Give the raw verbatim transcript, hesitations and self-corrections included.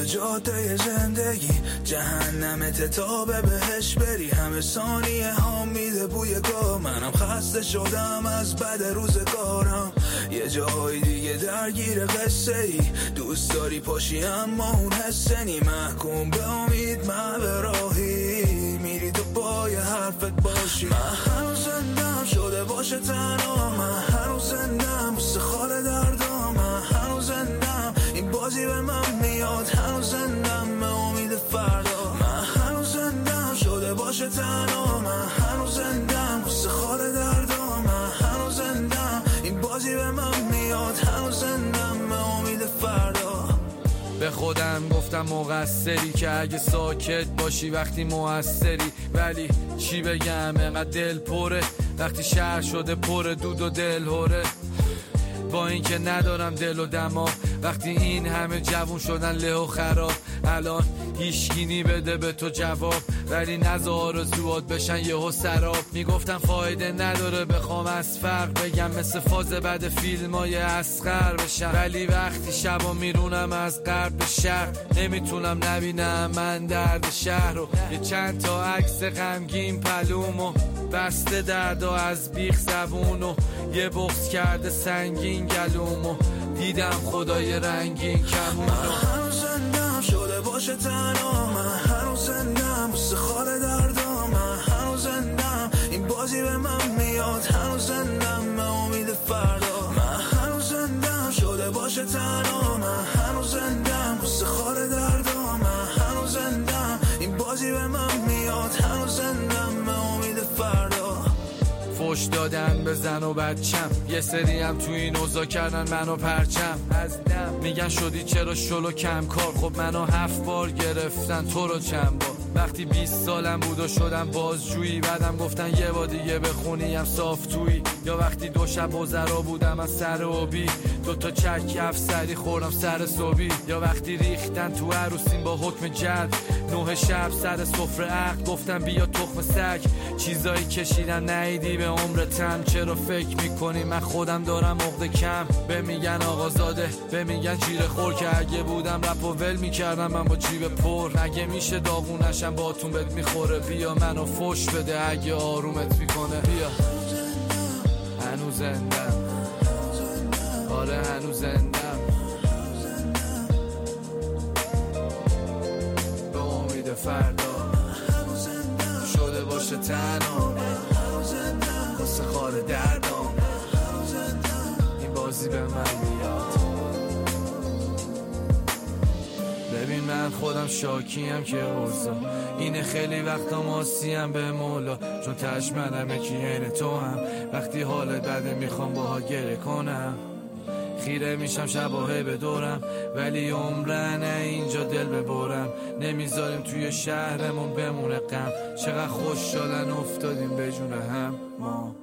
توی جاده زندگی جهنمت تا به بهش بری. همه ثانیه ها میده بوی گاه، منم خسته شدم از بد روزگارم. یه جای دیگه درگیر قصه ای، دوست داری پاشی اما اون حسه نی. محکوم به امید من به راهی میری تو پای حرفت باشی. من هنوز زندم شده باشه تنها، من هنوز زندم بوسه خال دردام. من هنوز زندم این بازی به من میاد، هنوز زندم به امید فردا. من هنوز زندم شده باشه تنها، من هنوز زندم بوسه خال دردام. من هنوز زندم این بازی به من میاد، هنوز زندم به امید فردا. به خودم گفتم مقصری که اگه ساکت باشی وقتی موثری. ولی چی بگم انقدر دل پره وقتی شهر شده پر دود و دل هره. با این که ندارم دل و دماغ، وقتی این همه جوون شدن له و خراب. الان هیچگینی بده به تو جواب، ولی نذار آرزوات بشن یهو سراب. میگفتم فایده نداره بخوام از فرق بگم، مثل فاز بعد فیلمای اصغر بشم. ولی وقتی شبا میرونم از غرب به شرق، نمیتونم نبینم من درد شهر رو. یه چند تا عکس غمگین پلومو بسته درد و از بیخ زبونو، یه بغض کرده سنگین گلومو، دیدم خدای رنگین کمونو. من هنوز زندم شده باشه تنها، من هنوز زندم بوسه خال دردام. من هنوز زندم این بازی به من میاد، هنوز زندم به امید فردا. من هنوز زندم شده باشه تنها، من هنوز زندم بوسه خال دردام. من هنوز زندم این بازی به من میاد، هنوز زندم به امید فردا. فوش دادن به زن و بچم، یه سری هم تو این اوضاع کردن منو پرچم از دم. میگن شدی چرا شلو کم کار، خب منو هفت بار گرفتن تو رو چند بار. وقتی بیست سالم بود و شدم بازجویی، بعدم گفتن یه بار دیگه بخونیم صاف تویی. یا وقتی دو شب وزرا بودم از سر اوبی، دو تا چرک افسری خوردم سر صبحی. یا وقتی ریختن تو عروسین با حکم جد، نه شب سر سفره عقد گفتم بیا تخم سگ. چیزایی کشیدن نیدی به عمرتم، چرا فکر میکنی من خودم دارم عقده کم؟ به میگن آقازاده، به میگن جیره خور، که اگه بودم رپ و ول میکردم من با جیب پر. اگه میشه داغونشم باتون بهت میخوره، بیا منو فوش بده اگه آرومت میکنه. بیا هنوز زندم، آره هنوز زندم به امید فردا. شده باشه تنها واسه خال دردام، این بازی به من میاد. ببین من خودم شاکیم که اوضاع اینه، خیلی وقتا ماسیم به مولا، چون تش منمه که عین تو هم. وقتی حالت بده میخوام باها گره کنم، خیره میشم شباهه به دورم، ولی عمرنه اینجا دل ببرم. نمیذاریم توی شهرمون بمونه غم، چقدر خوش شدن افتادیم به جون هم ما.